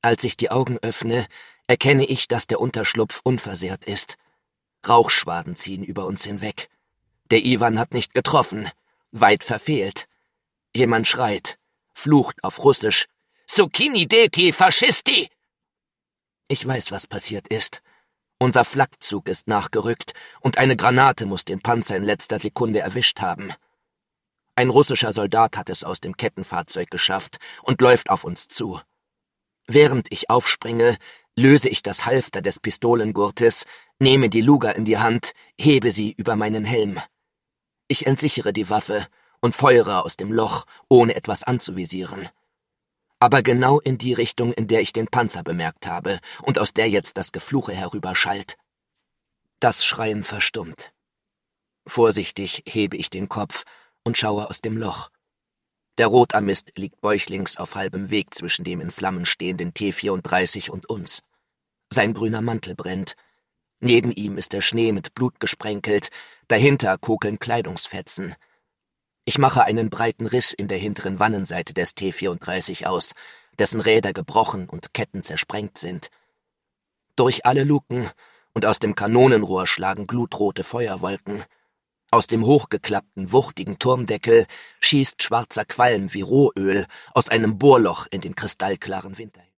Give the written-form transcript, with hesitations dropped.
Als ich die Augen öffne, erkenne ich, dass der Unterschlupf unversehrt ist. Rauchschwaden ziehen über uns hinweg. Der Iwan hat nicht getroffen, weit verfehlt. Jemand schreit, flucht auf Russisch: »Sukini deti Faschisti!« Ich weiß, was passiert ist. Unser Flakzug ist nachgerückt und eine Granate muss den Panzer in letzter Sekunde erwischt haben. Ein russischer Soldat hat es aus dem Kettenfahrzeug geschafft und läuft auf uns zu. Während ich aufspringe, löse ich das Halfter des Pistolengurtes, nehme die Luger in die Hand, hebe sie über meinen Helm. Ich entsichere die Waffe und feuere aus dem Loch, ohne etwas anzuvisieren. Aber genau in die Richtung, in der ich den Panzer bemerkt habe und aus der jetzt das Gefluche herüberschallt. Das Schreien verstummt. Vorsichtig hebe ich den Kopf und schaue aus dem Loch. Der Rotarmist liegt bäuchlings auf halbem Weg zwischen dem in Flammen stehenden T-34 und uns. Sein grüner Mantel brennt. Neben ihm ist der Schnee mit Blut gesprenkelt, dahinter kokeln Kleidungsfetzen. Ich mache einen breiten Riss in der hinteren Wannenseite des T-34 aus, dessen Räder gebrochen und Ketten zersprengt sind. Durch alle Luken und aus dem Kanonenrohr schlagen blutrote Feuerwolken. Aus dem hochgeklappten, wuchtigen Turmdeckel schießt schwarzer Qualm wie Rohöl aus einem Bohrloch in den kristallklaren Winter.